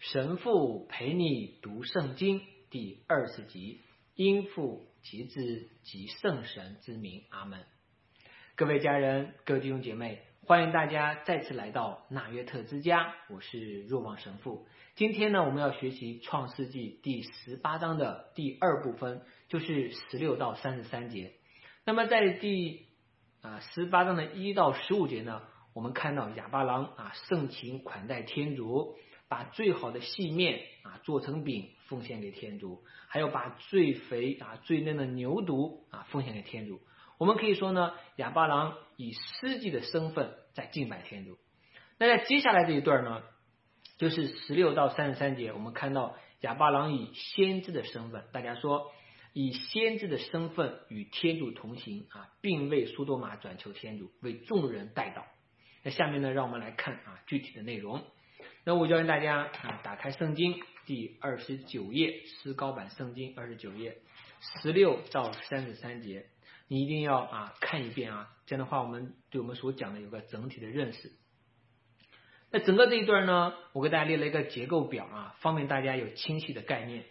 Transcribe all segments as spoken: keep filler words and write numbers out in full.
神父陪你读圣经第二十集，因父及子及圣神之名，阿门。各位家人，各位弟兄姐妹，欢迎大家再次来到纳约特之家，我是若望神父。今天呢，我们要学习创世纪第十八章的第二部分，就是十六到三十三节。那么在第啊十八章的一到十五节呢，我们看到亚巴郎啊盛情款待天主，把最好的细面啊做成饼奉献给天主，还有把最肥啊最嫩的牛犊啊奉献给天主。我们可以说呢，亚巴郎以司祭的身份在敬拜天主。那在接下来这一段呢，就是十六到三十三节，我们看到亚巴郎以先知的身份，大家说以先知的身份与天主同行啊，并为苏多玛转求天主，为众人代祷。那下面呢，让我们来看啊具体的内容。那我教大家啊打开圣经第二十九页，诗高版圣经二十九页十六到三十三节，你一定要啊看一遍啊，这样的话我们对我们所讲的有个整体的认识。那整个这一段呢，我给大家列了一个结构表啊，方便大家有清晰的概念。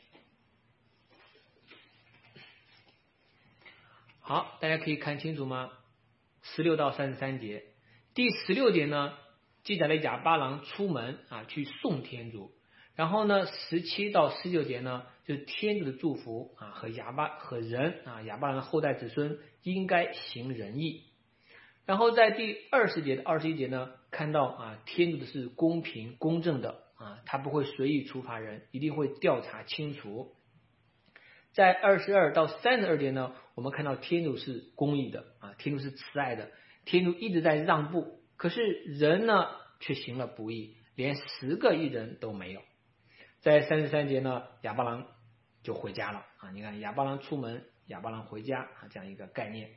好，大家可以看清楚吗？十六到三十三节，第十六节呢记载了亚巴郎出门啊去送天主，然后呢十七到十九节呢就是天主的祝福啊和亚巴和人啊亚巴郎的后代子孙应该行仁义。然后在第二十节的二十一节呢，看到啊天主的是公平公正的啊，他不会随意处罚人，一定会调查清楚。在二十二到三十二节呢，我们看到天主是公义的啊，天主是慈爱的，天主一直在让步，可是人呢却行了不义，连十个义人都没有。在三十三节呢，亚巴郎就回家了啊，你看亚巴郎出门，亚巴郎回家啊，这样一个概念。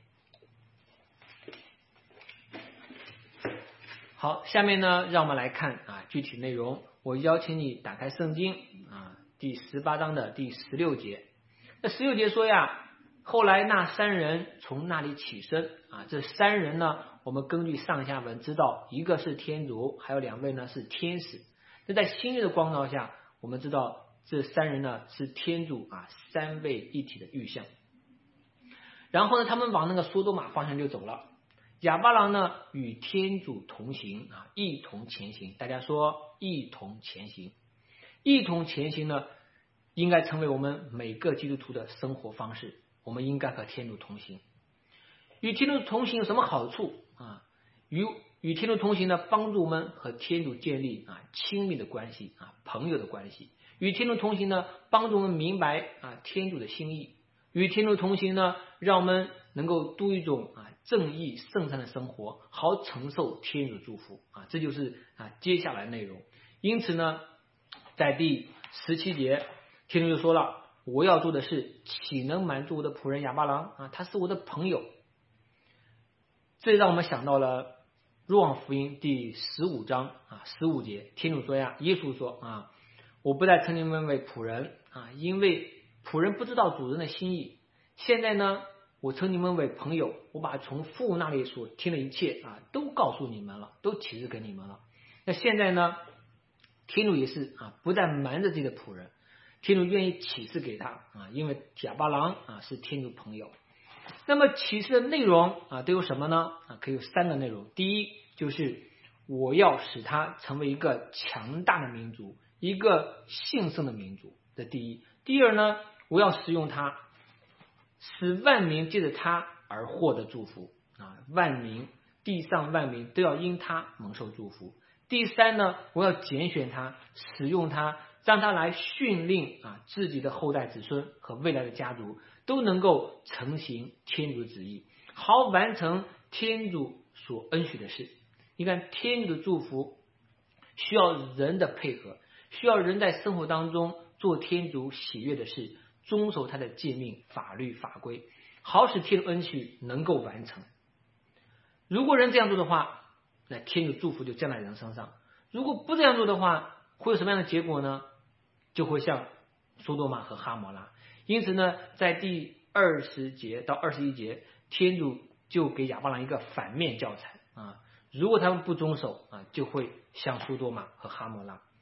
好，下面呢，让我们来看啊具体内容。我邀请你打开圣经啊，第十八章的第十六节。那十六节说呀，后来那三人从那里起身啊，这三人呢，我们根据上下文知道，一个是天主，还有两位呢是天使。那在新约的光照下，我们知道这三人呢是天主啊三位一体的预象。然后呢，他们往那个索多玛方向就走了。亚巴郎呢与天主同行啊，一同前行。大家说一同前行，一同前行呢，应该成为我们每个基督徒的生活方式。我们应该和天主同行。与天主同行有什么好处啊？与与天主同行呢，帮助我们和天主建立啊亲密的关系啊，朋友的关系。与天主同行呢，帮助我们明白啊天主的心意。与天主同行呢，让我们能够度一种啊正义圣善的生活，好承受天主祝福啊，这就是啊接下来内容。因此呢，在第十七节，天主就说了，我要做的事岂能满足我的仆人亚巴郎啊？他是我的朋友。这让我们想到了若望福音第十五章啊十五节，天主说呀，耶稣说啊，我不再称你们为仆人啊，因为仆人不知道主人的心意。现在呢，我称你们为朋友，我把从父那里所听的一切啊都告诉你们了，都启示给你们了。那现在呢，天主也是啊不再瞒着自己的仆人，天主愿意启示给他啊，因为亚巴郎啊是天主朋友。那么启示的内容啊都有什么呢？啊，可以有三个内容。第一就是我要使他成为一个强大的民族，一个兴盛的民族，这第一。第二呢，我要使用他，使万民借着他而获得祝福啊，万民地上万民都要因他蒙受祝福。第三呢，我要拣选他，使用他，让他来训令啊自己的后代子孙和未来的家族都能够承行天主的旨意，好完成天主所恩许的事。你看，天主的祝福需要人的配合，需要人在生活当中做天主喜悦的事，遵守他的诫命、法律、法规，好使天主恩许能够完成。如果人这样做的话，那天主祝福就降在人身上。如果不这样做的话，会有什么样的结果呢？就会像索多玛和哈摩拉。因此呢，在第二十节到二十一节，天主就给亚巴郎一个反面教材啊，如果他们不遵守啊，就会像索多玛和哈摩拉。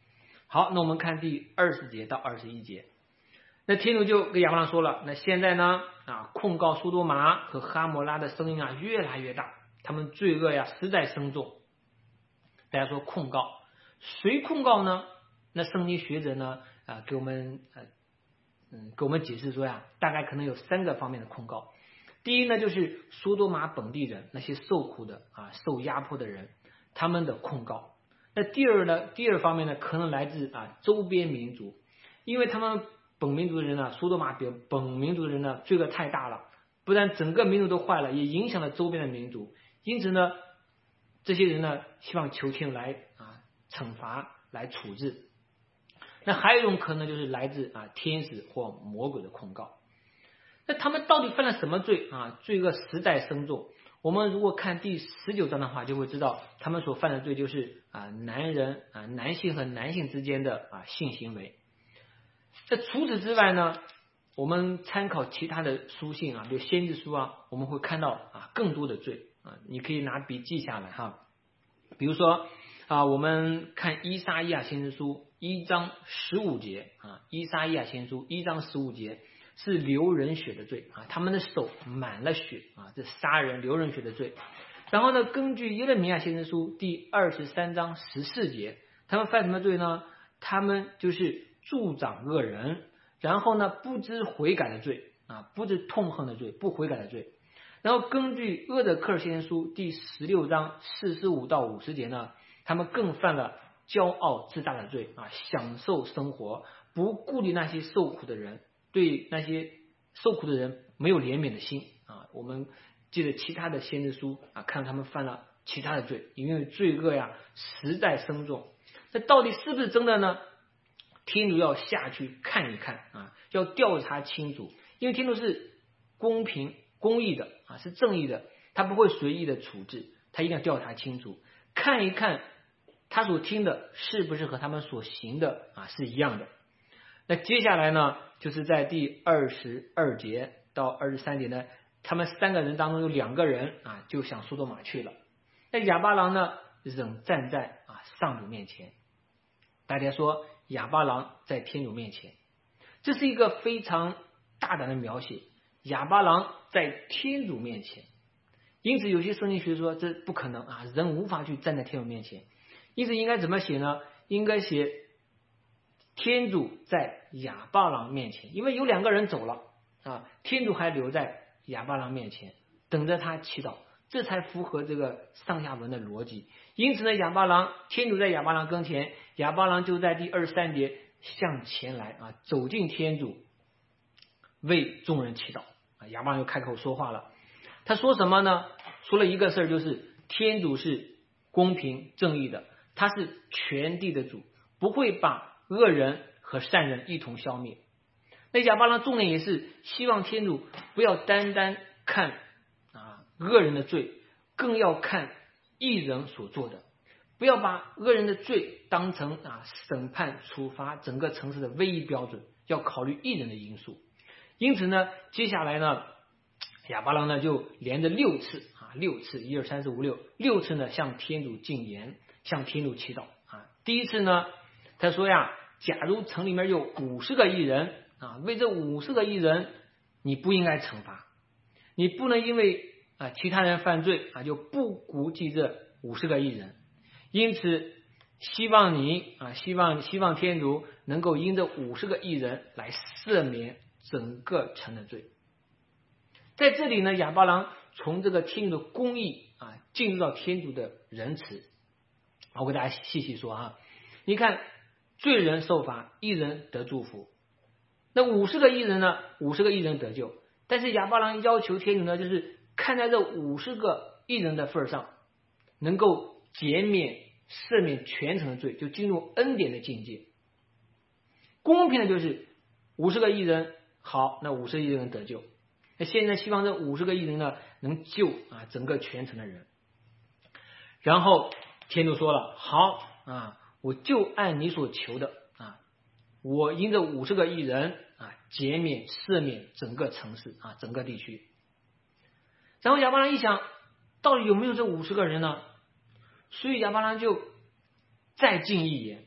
好，那我们看第二十节到二十一节。那天主就跟亚伯拉罕说了，那现在呢啊，控告苏多玛和哈摩拉的声音啊越来越大，他们罪恶呀实在深重。大家说控告，谁控告呢？那圣经学者呢啊给我们呃嗯给我们解释说呀，大概可能有三个方面的控告。第一呢，就是苏多玛本地人那些受苦的啊受压迫的人，他们的控告。那第二呢，第二方面呢，可能来自啊周边民族，因为他们本民族的人呢，苏多玛比本民族的人呢罪恶太大了，不但整个民族都坏了，也影响了周边的民族。因此呢，这些人呢希望求天来啊惩罚来处置。那还有一种可能就是来自啊天使或魔鬼的控告。那他们到底犯了什么罪啊？罪恶实在深重。我们如果看第十九章的话，就会知道他们所犯的罪就是啊男人啊男性和男性之间的啊性行为。那除此之外呢，我们参考其他的书信啊，比如先知书啊，我们会看到啊更多的罪啊，你可以拿笔记下来哈。比如说啊，我们看以赛亚先知书一章十五节啊，以赛亚先知书一章十五节是流人血的罪啊，他们的手满了血啊，这杀人流人血的罪。然后呢，根据耶利米亚先知书第二十三章十四节，他们犯什么罪呢？他们就是助长恶人，然后呢不知悔改的罪啊，不知痛恨的罪，不悔改的罪。然后根据厄德克尔先知书第十六章四十五到五十节呢，他们更犯了骄傲自大的罪啊，享受生活，不顾虑那些受苦的人，对那些受苦的人没有怜悯的心啊。我们记得其他的先知书啊，看到他们犯了其他的罪，因为罪恶呀实在深重。这到底是不是真的呢？天主要下去看一看啊，要调查清楚，因为天主是公平公义的啊，是正义的，他不会随意的处置，他一定要调查清楚，看一看他所听的是不是和他们所行的啊是一样的。那接下来呢，就是在第二十二节到二十三节呢，他们三个人当中有两个人啊就向苏多玛去了。那亚巴郎呢仍站在啊上主面前。大家说亚巴郎在天主面前，这是一个非常大胆的描写。亚巴郎在天主面前，因此有些圣经学说这不可能啊，人无法去站在天主面前。因此应该怎么写呢？应该写天主在亚巴郎面前，因为有两个人走了啊，天主还留在亚巴郎面前等着他祈祷，这才符合这个上下文的逻辑。因此呢，亚巴郎天主在亚巴郎跟前，亚巴郎就在第二十三节向前来啊，走进天主为众人祈祷啊。亚巴郎就开口说话了，他说什么呢？说了一个事儿，就是天主是公平正义的，他是全地的主，不会把恶人和善人一同消灭。那亚巴郎重点也是希望天主不要单单看啊恶人的罪，更要看义人所做的，不要把恶人的罪当成啊审判处罚整个城市的唯一标准，要考虑义人的因素。因此呢，接下来呢，亚巴郎呢就连着六次啊六次一二三四五六六次呢向天主进言，向天主祈祷啊。第一次呢，他说呀，假如城里面有五十个义人啊，为这五十个义人，你不应该惩罚，你不能因为啊其他人犯罪啊就不顾及这五十个义人。因此，希望你啊，希望希望天主能够因这五十个义人来赦免整个城的罪。在这里呢，亚巴郎从这个天主的公义啊，进入到天主的仁慈。我给大家细细说啊，你看罪人受罚，义人得祝福。那五十个义人呢，五十个义人得救。但是亚巴郎要求天主呢，就是看在这五十个义人的份上，能够减免赦免全城的罪，就进入恩典的境界。公平的就是五十个义人好，那五十个义人得救。那现在希望这五十个义人呢，能救啊整个全城的人。然后天主说了，好啊，我就按你所求的啊，我因这五十个义人啊，减免赦免整个城市啊，整个地区。然后亚巴郎一想，到底有没有这五十个人呢？所以亚巴郎就再进一言，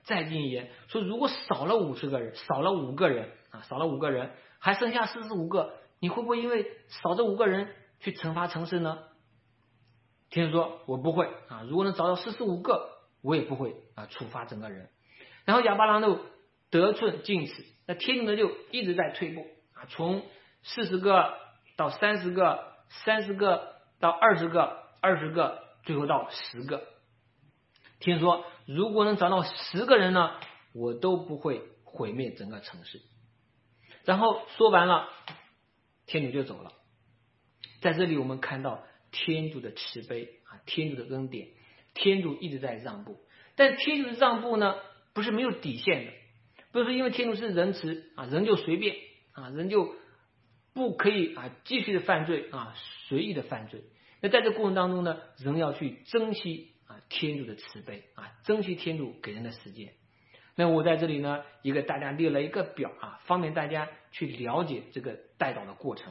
再进一言，说如果少了五十个人，少了五个人啊，少了五个人，还剩下四十五个，你会不会因为少这五个人去惩罚城市呢？天主说我不会啊，如果能找到四十五个，我也不会啊处罚整个人。然后亚巴郎就得寸进尺，那天主呢就一直在退步啊，从四十个到三十个，三十个到二十个，二十个，最后到十个。天主说如果能找到十个人呢，我都不会毁灭整个城市。然后说完了，天主就走了。在这里我们看到天主的慈悲啊，天主的恩典，天主一直在让步。但天主的让步呢，不是没有底线的，不是因为天主是仁慈啊，人就随便啊，人就不可以啊继续的犯罪啊，随意的犯罪。那在这过程当中呢，人要去珍惜啊天主的慈悲啊，珍惜天主给人的时间。那我在这里呢，也给大家列了一个表啊，方便大家去了解这个代祷的过程。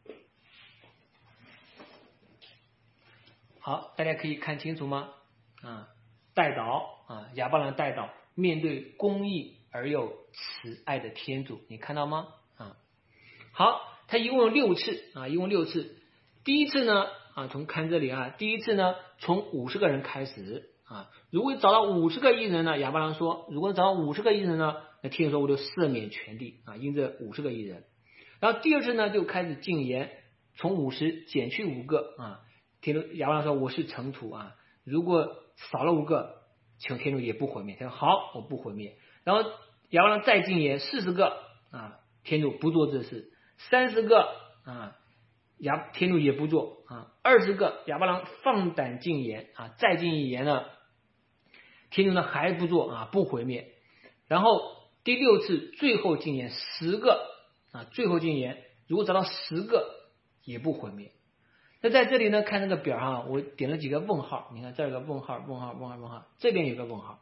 好，大家可以看清楚吗？啊，代祷啊，亚巴郎代祷，面对公义而又慈爱的天主，你看到吗？啊，好，他一共有六次啊，一共六次。第一次呢，啊，从看这里啊，第一次呢，从五十个人开始啊，如果找到五十个义人呢，亚巴郎说，如果找到五十个义人呢，那天主说我就赦免全地啊，因这五十个义人。然后第二次呢，就开始禁言，从五十减去五个啊。天主亚巴郎说我是尘土啊，如果少了五个，请天主也不毁灭。他说好，我不毁灭。然后亚巴郎再禁言四十个啊，天主不做这事。三十个啊，亚天主也不做啊。二十个亚巴郎放胆禁言啊，再禁一言呢，天主呢还不做啊，不毁灭。然后第六次最后禁言十个啊，最后禁言如果找到十个也不毁灭。那在这里呢，看这个表上，我点了几个问号，你看这儿有个问号，问号，问号，问号，这边有个问号。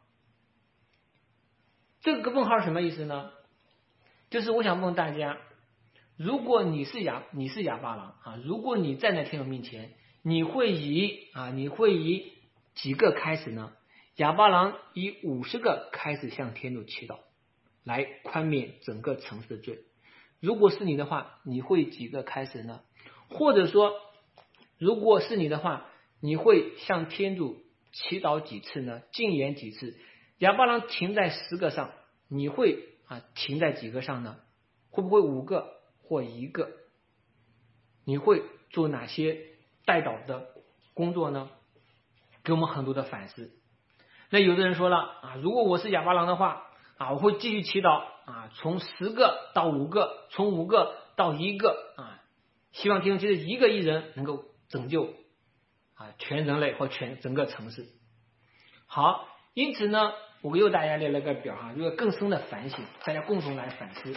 这个问号什么意思呢？就是我想问大家，如果你是亚你是亚巴郎啊，如果你站在天主面前，你会以啊你会以几个开始呢？亚巴郎以五十个开始向天主祈祷，来宽免整个城市的罪。如果是你的话，你会几个开始呢？或者说，如果是你的话，你会向天主祈祷几次呢？禁言几次？亚巴郎停在十个上，你会啊停在几个上呢？会不会五个或一个？你会做哪些代祷的工作呢？给我们很多的反思。那有的人说了啊，如果我是亚巴郎的话啊，我会继续祈祷啊，从十个到五个，从五个到一个啊，希望天主其实一个义人能够拯救啊全人类或全整个城市。好，因此呢，我给大家列了个表哈，有个更深的反省，大家共同来反思。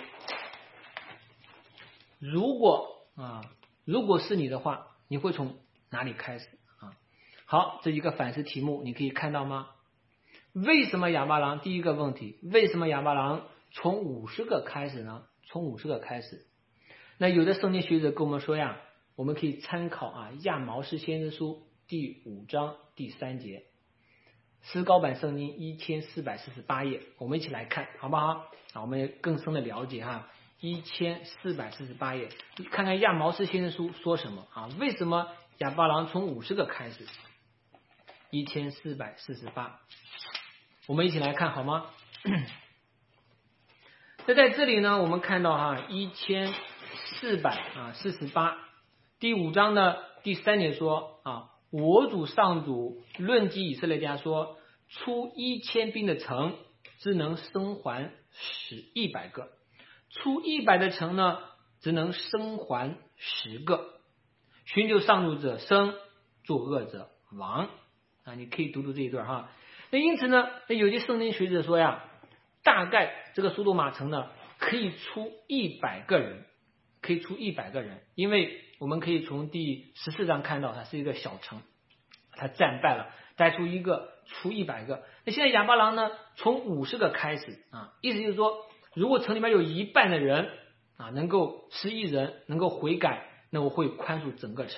如果啊，如果是你的话，你会从哪里开始啊？好，这一个反思题目，你可以看到吗？为什么亚巴郎第一个问题，为什么亚巴郎从五十个开始呢？从五十个开始。那有的圣经学者跟我们说呀，我们可以参考啊亚毛士先知书第五章第三节，思高版圣经一千四百四十八页，我们一起来看好不好？啊，我们更深的了解哈，一千四百四十八页，看看亚毛士先知书说什么啊？为什么亚巴郎从五十个开始？一千四百四十八，我们一起来看好吗？那在这里呢，我们看到哈一千四百啊四十八第五章的第三节说啊，我主上主论及以色列家说，出一千兵的城，只能生还使一百个；出一百的城呢，只能生还十个。寻求上主者生，作恶者亡。啊，你可以读读这一段哈。那因此呢，那有些圣经学者说呀，大概这个苏多玛城呢，可以出一百个人，可以出一百个人，因为我们可以从第十四章看到，它是一个小城，它战败了，带出一个，出一百个。那现在亚巴郎呢，从五十个开始啊，意思就是说，如果城里面有一半的人啊，能够十一人能够悔改，那我会宽恕整个城。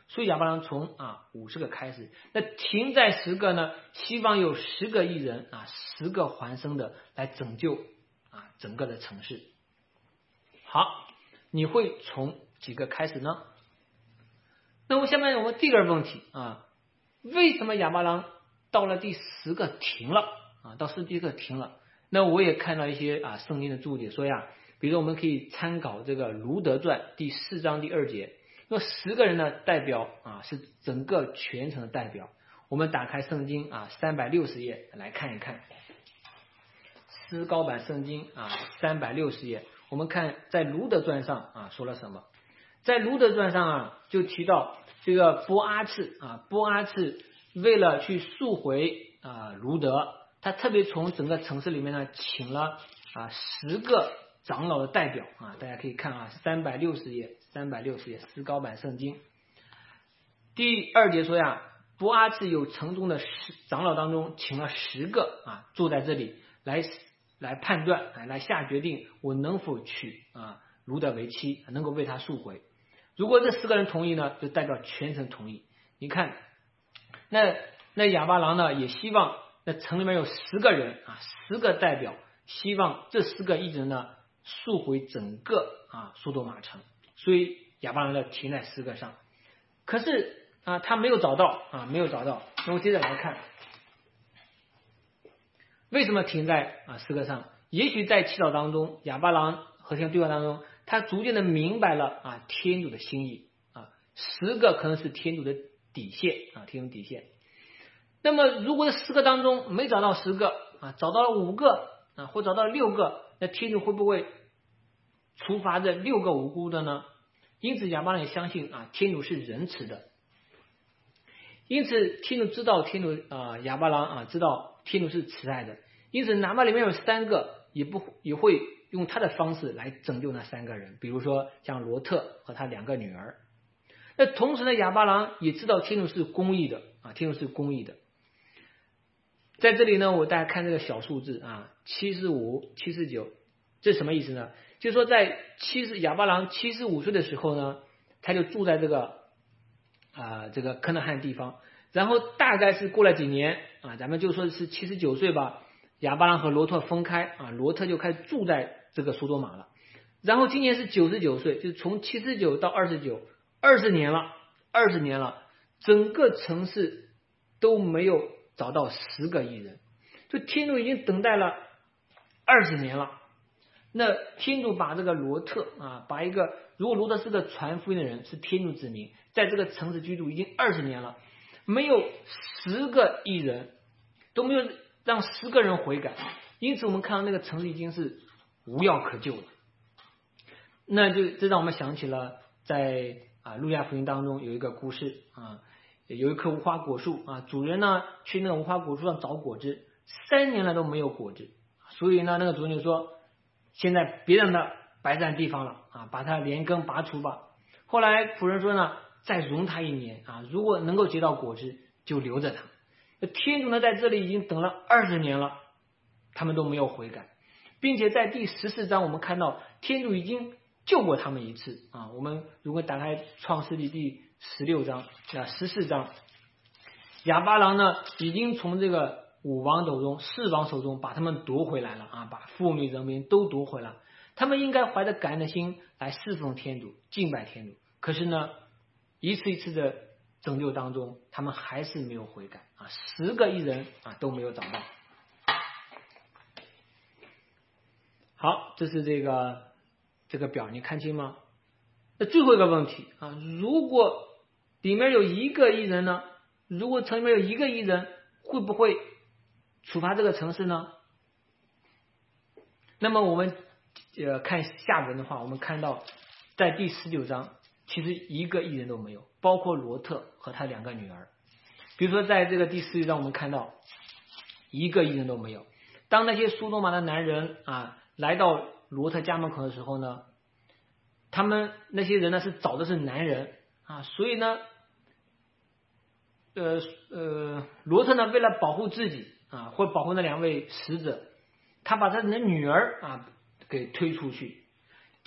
所以亚伯拉罕从啊五十个开始，那停在十个呢，希望有十个义人啊，十个还生的来拯救啊整个的城市。好，你会从几个开始呢？那么下面我们第二个问题啊，为什么亚伯拉罕到了第十个停了啊？到十一个停了？那我也看到一些啊圣经的注解说呀，比如说我们可以参考这个卢德传第四章第二节，那十个人呢代表啊是整个全城的代表。我们打开圣经啊三百六十页来看一看，思高版圣经啊三百六十页，我们看在卢德传上啊说了什么。在卢德传上啊就提到这个波阿次啊，波阿次为了去赎回啊卢德，他特别从整个城市里面呢请了啊十个长老的代表啊，大家可以看啊三百六十页三百六十页思高版圣经第二节说呀，波阿次有城中的十长老当中请了十个啊坐在这里来来判断来来下决定我能否娶啊卢德为妻，能够为他赎回。如果这十个人同意呢，就代表全城同意。你看，那那亚伯兰呢，也希望那城里面有十个人啊，十个代表，希望这十个义人呢赎回整个啊苏多玛城，所以亚伯兰呢停在十个上。可是啊，他没有找到啊，没有找到。那我接着来看，为什么停在啊十个上？也许在祈祷当中，亚伯兰和天对话当中，他逐渐的明白了啊天主的心意啊，十个可能是天主的底线啊，天主底线。那么如果这十个当中没找到十个啊，找到了五个啊，或找到了六个，那天主会不会处罚这六个无辜的呢？因此亚伯兰也相信啊，天主是仁慈的。因此天主知道天主啊，亚伯兰啊知道天主是慈爱的，因此哪怕里面有三个，也不也会用他的方式来拯救那三个人，比如说像罗特和他两个女儿。那同时呢，亚伯兰也知道天主是公义的啊，天主是公义的。在这里呢，我大家看这个小数字啊，七十五、七十九，这什么意思呢？就是说在七十亚伯兰七十五岁的时候呢，他就住在这个啊、呃、这个科纳汉地方，然后大概是过了几年啊，咱们就说是七十九岁吧，亚伯兰和罗特分开啊，罗特就开始住在这个苏多玛了。然后今年是九十九岁，就是从七十九到二十九，二十年了，二十年了，整个城市都没有找到十个义人，就天主已经等待了二十年了。那天主把这个罗特啊，把一个如果罗特是个传福音的人，是天主子民，在这个城市居住已经二十年了，没有十个义人，都没有让十个人悔改，因此我们看到那个城市已经是无药可救了。那就这让我们想起了在啊路加福音当中有一个故事啊，有一棵无花果树啊，主人呢去那个无花果树上找果子，三年了都没有果子，所以呢那个主人就说，现在别让它白占地方了啊，把它连根拔除吧。后来仆人说呢，再容他一年啊，如果能够结到果子就留着他。那天主呢在这里已经等了二十年了，他们都没有悔改，并且在第十四章我们看到天主已经救过他们一次啊。我们如果打开创世纪第十六章啊十四章，亚巴郎呢已经从这个五王手中四王手中把他们夺回来了啊，把妇女人民都夺回来，他们应该怀着感恩的心来侍奉天主，敬拜天主。可是呢，一次一次的拯救当中，他们还是没有悔改啊，十个义人啊都没有找到。好，这是这个这个表，你看清吗？那最后一个问题啊，如果里面有一个义人呢？如果城里面有一个义人，会不会处罚这个城市呢？那么我们呃看下文的话，我们看到在第十九章，其实一个义人都没有，包括罗特和他两个女儿。比如说在这个第十九章，我们看到一个义人都没有。当那些苏多玛的男人啊来到罗特家门口的时候呢，他们那些人呢是找的是男人啊，所以呢，呃呃，罗特呢为了保护自己啊，或保护那两位使者，他把他的女儿啊给推出去。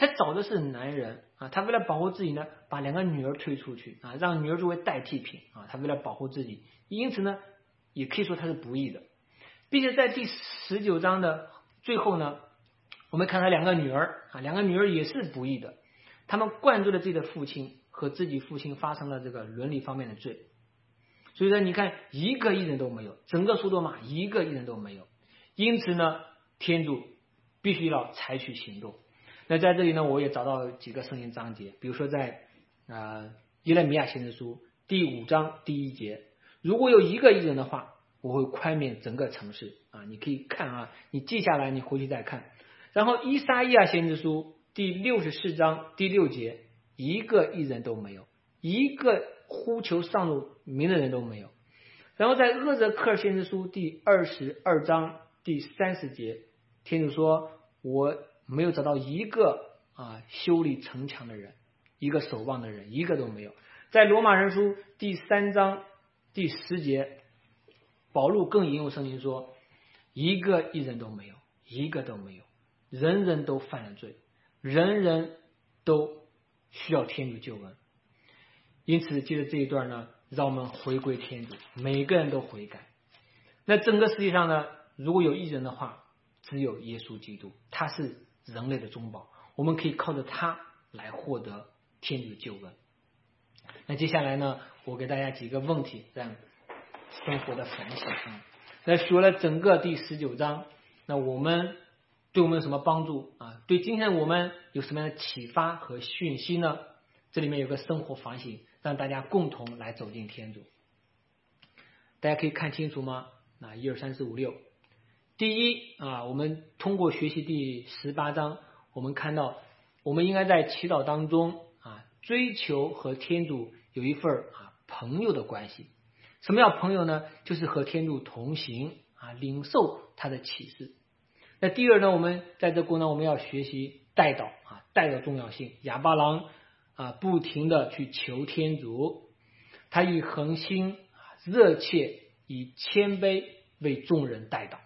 他找的是男人啊，他为了保护自己呢，把两个女儿推出去啊，让女儿作为代替品啊，他为了保护自己，因此呢，也可以说他是不义的，并且在第十九章的最后呢，我们看他两个女儿啊，两个女儿也是不义的，他们灌醉了自己的父亲，和自己父亲发生了这个伦理方面的罪，所以说你看一个义人都没有，整个索多玛一个义人都没有，因此呢，天主必须要采取行动。那在这里呢，我也找到几个圣经章节，比如说在呃耶利米亚先知书第五章第一节，如果有一个义人的话，我会宽免整个城市啊，你可以看啊，你记下来，你回去再看。然后以赛亚先知书第六十四章第六节，一个义人都没有，一个呼求上主名的人都没有。然后在厄则克尔先知书第二十二章第三十节，天主说，我没有找到一个啊修理城墙的人，一个守望的人，一个都没有。在罗马人书第三章第十节，保禄更引用圣经说，一个义人都没有，一个都没有，人人都犯了罪，人人都需要天主救恩。因此借着这一段呢，让我们回归天主，每个人都悔改。那整个世界上呢，如果有义人的话，只有耶稣基督，他是人类的中保，我们可以靠着他来获得天主的救恩。那接下来呢，我给大家几个问题，让生活的反省啊。那说了整个第十九章，那我们对我们有什么帮助啊？对今天我们有什么样的启发和讯息呢？这里面有个生活反省，让大家共同来走进天主。大家可以看清楚吗？啊，一二三四五六。第一啊，我们通过学习第十八章，我们看到我们应该在祈祷当中啊，追求和天主有一份啊朋友的关系。什么叫朋友呢？就是和天主同行啊，领受他的启示。那第二呢，我们在这过程中我们要学习代祷啊，代祷重要性。亚巴郎啊，不停的去求天主，他以恒心热切以谦卑为众人代祷。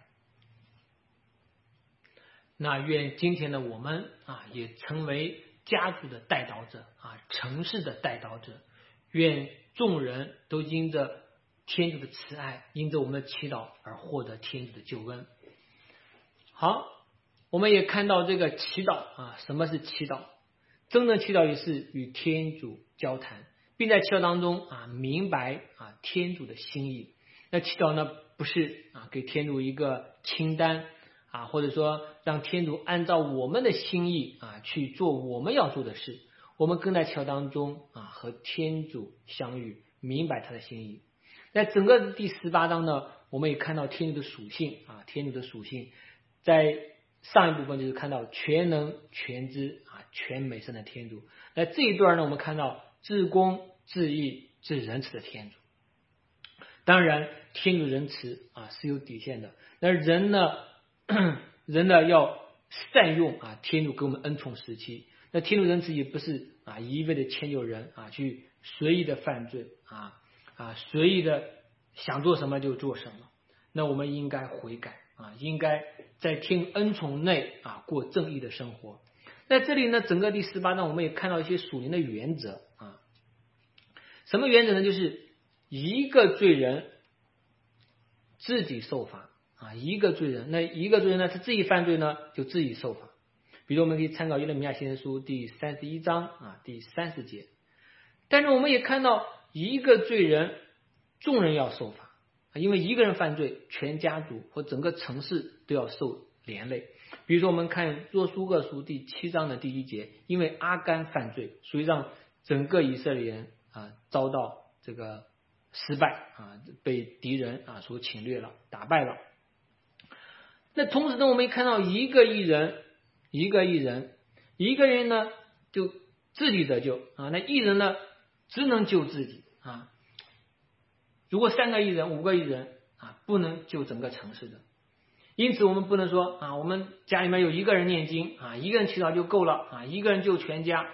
那愿今天的我们啊，也成为家族的代祷者啊，城市的代祷者。愿众人都因着天主的慈爱，因着我们的祈祷而获得天主的救恩。好，我们也看到这个祈祷啊，什么是祈祷？真正祈祷也是与天主交谈，并在祈祷当中啊，明白啊天主的心意。那祈祷呢，不是啊给天主一个清单啊，或者说让天主按照我们的心意啊去做我们要做的事。我们更在祈祷当中啊和天主相遇，明白他的心意。在整个第十八章呢，我们也看到天主的属性啊，天主的属性。在上一部分就是看到全能全知啊全美善的天主。那这一段呢，我们看到至公至义至仁慈的天主。当然天主仁慈啊是有底线的，那人呢人呢要善用啊天主给我们恩宠时期。那天主仁慈也不是啊一味的迁就人啊去随意的犯罪啊啊随意的想做什么就做什么。那我们应该悔改啊，应该在天恩宠内啊过正义的生活。在这里呢，整个第十八章我们也看到一些属灵的原则啊。什么原则呢？就是一个罪人自己受罚啊，一个罪人，那一个罪人呢，他自己犯罪呢，就自己受罚。比如我们可以参考耶利米亚先知书第三十一章啊第三十节。但是我们也看到一个罪人，众人要受罚。因为一个人犯罪，全家族或整个城市都要受连累。比如说我们看若书各书第七章的第一节，因为阿干犯罪，所以让整个以色列人啊遭到这个失败啊，被敌人啊所侵略了，打败了。那同时呢，我们也看到一个义人，一个义人，一个人呢就自己得救啊，那义人呢只能救自己啊。如果三个义人、五个义人啊，不能救整个城市的。因此我们不能说啊，我们家里面有一个人念经啊，一个人祈祷就够了啊，一个人救全家。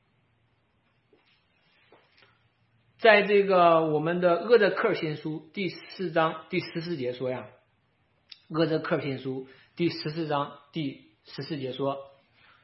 在这个我们的厄则克尔先书第四章第十四节说呀，厄则克尔先书第十四章第十四节说，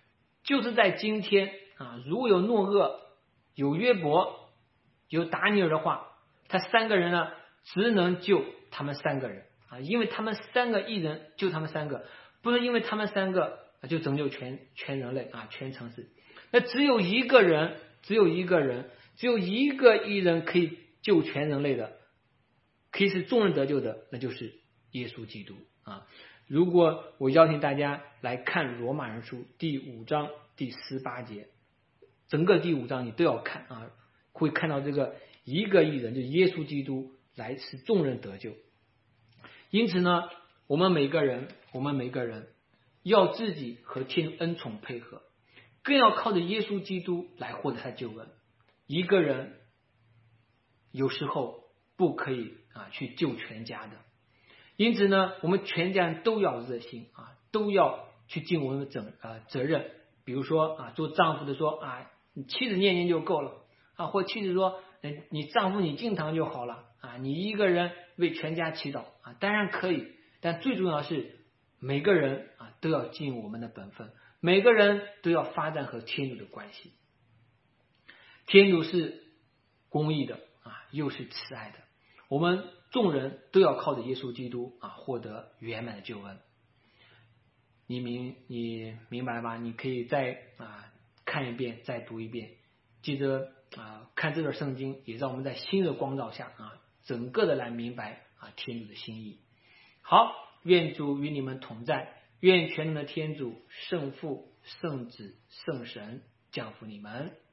就是在今天啊，如果有诺厄、有约伯、有达尼尔的话，他三个人呢，只能救他们三个人啊，因为他们三个一人救他们三个，不是因为他们三个就拯救全全人类啊，全城市。那只有一个人，只有一个人，只有一个艺人可以救全人类的，可以使众人得救的，那就是耶稣基督啊。如果我邀请大家来看罗马人书第五章第十八节，整个第五章你都要看啊，会看到这个一个艺人，就是耶稣基督来使众人得救。因此呢，我们每个人，我们每个人要自己和天恩宠配合，更要靠着耶稣基督来获得他救恩。一个人有时候不可以啊去救全家的，因此呢，我们全家人都要热心啊，都要去尽我们的责啊责任。比如说啊，做丈夫的说啊，你妻子念念就够了啊，或妻子说，你丈夫你敬堂就好了啊，你一个人为全家祈祷啊，当然可以，但最重要是每个人啊都要尽我们的本分，每个人都要发展和天主的关系。天主是公义的啊，又是慈爱的，我们众人都要靠着耶稣基督啊获得圆满的救恩。你明你明白吗？你可以再啊看一遍，再读一遍。记得啊看这段圣经，也让我们在新的光照下啊，整个的来明白啊天主的心意。好，愿主与你们同在，愿全能的天主圣父、圣子、圣神降福你们。